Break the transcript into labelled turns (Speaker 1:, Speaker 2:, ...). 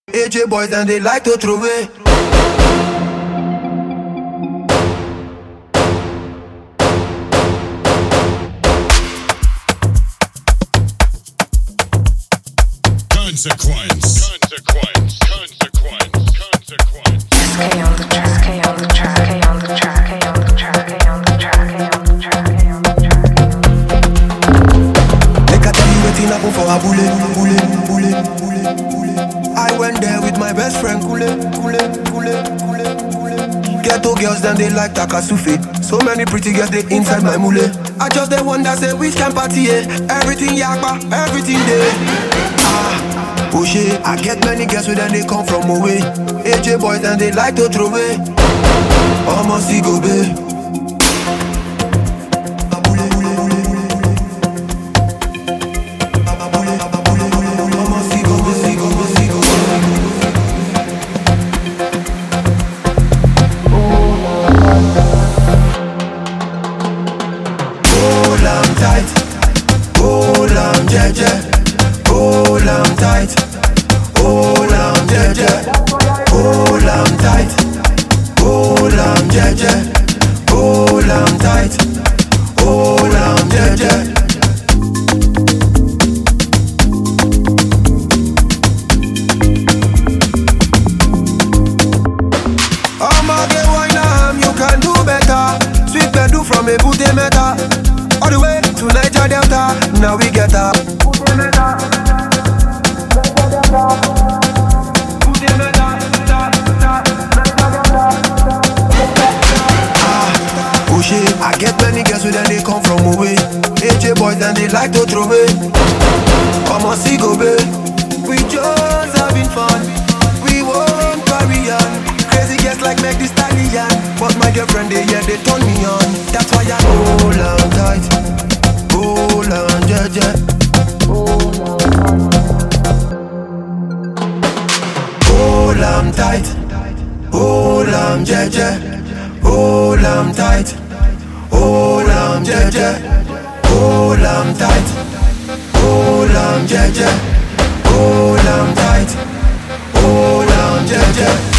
Speaker 1: AJ boys and they like to throw away.
Speaker 2: Consequence.
Speaker 3: SK on the track, SK on the track, SK on the track, SK on the track, SK on the track, SK on the track, SK on the track.
Speaker 1: They can tell you waiting happen for a bullet. I went there with my best friend, Kule. Ghetto girls, then they like Takasufi. So many pretty girls, they inside my mule. I just the one that say which can party, everything yakba, everything there. Oh shit, I get many girls with them, they come from away. AJ boys and they like to throw away. Almost go babe. Hold on jeje, hold on tight, hold on jeje, hold on tight, hold on jeje, hold on tight, hold on jeje. I'ma get wine am, you can do better. Sweet bedu from a booty meta. All the way to Niger Delta, now we get up. Oh shit, I get many girls with them, they come from away. AJ boys and they like to throw away. Come on, see go babe. We just having fun, we won't carry on. Crazy girls like Meg Thee Stallion, but my girlfriend they turn me on. That's why I hold on tight, hold on jeje, hold on tight, hold on jeje, hold on tight, hold on jeje, hold on tight, hold on jeje, hold on tight, hold on jeje.